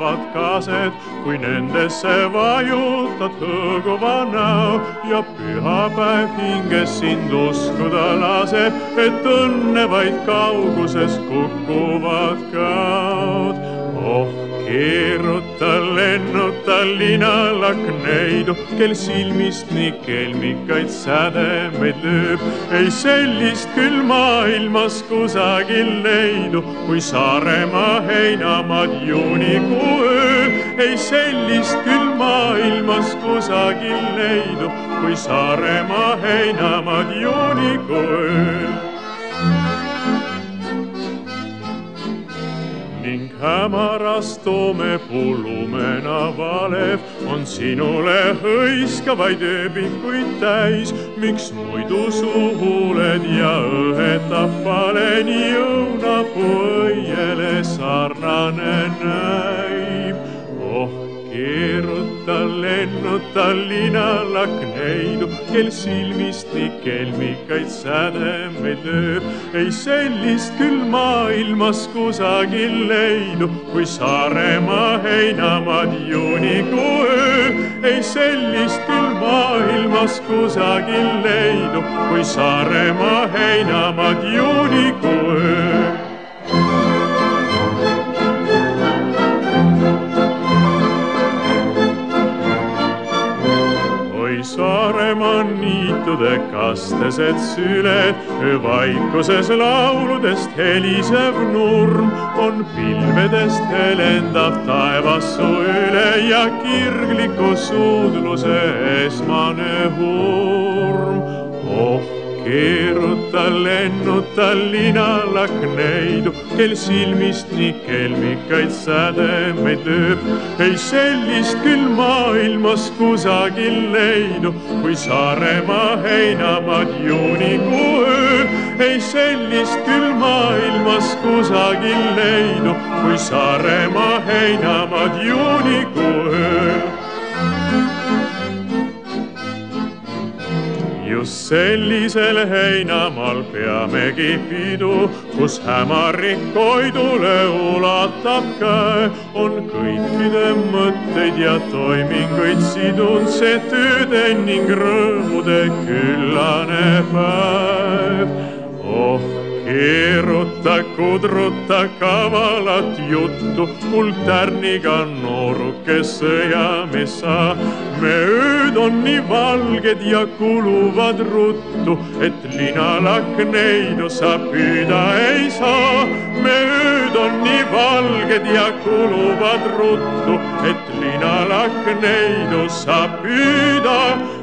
kukuvad kaased, kui nendesse vajutad hõõguva näo ja pühapäev hinges sind uskuda laseb, et õnne vaid kauguses kukuvad kaod. Oh, keeruta, lennuta linalakneidu, kel silmist nii kelmikaid sädemeid lööb. Ei sellist küll maailmas kusagil leidu, kui Saaremaa heinamaad juunikuu ööl. Ei sellist küll maailmas kusagil leidu, kui Saaremaa heinamaad juunikuu ööl. Ning hämaras toomepuu lumena valev on sinule hõiskavaid ööbikuid täis. Miks muidu su huuled ja õhetab paleni õunapuu õiele sarnane näib? Oh, keeruta, lennuta linalakneidu, kel silmist nii kelmikaid sädemeid lööb. Ei sellist küll maailmas kusagil leidu, kui Saaremaa heinamaad juunikuu ööl. Ei sellist küll maailmas kusagil leidu, kui Saaremaa heinamaad juunikuu ööl. Saaremaa niitude kastesed süled, öövaikuses lauludest helisev nurm on pilvedest helendav taevas su üle ja kirgliku suudluse esmane hurm. Oh, keeruta, lennuta linalakneidu, kel silmist nii kelmikaid sädemeid lööb. Ei sellist küll maailmas kusagil leidu, kui Saaremaa heinamaad juunikuu ööl. Ei sellist küll maailmas kusagil leidu, kui Saaremaa heinamaad juunikuu ööl. Just sellisel heinamaal peamegi pidu, kus hämarik koidule ulatab käe. On kõikide mõtteid ja toiminguid sidun see tööde ning rõõmude küllane päev. Oh, keeruta, kudruta kavalat juttu, kuldtärniga nooruke sõjamees sa. Me ööd on nii valged ja kuluvad ruttu, et linalakneidu sa püüda ei saa. Me ööd on nii valged ja kuluvad ruttu, et linalakneidu sa püüda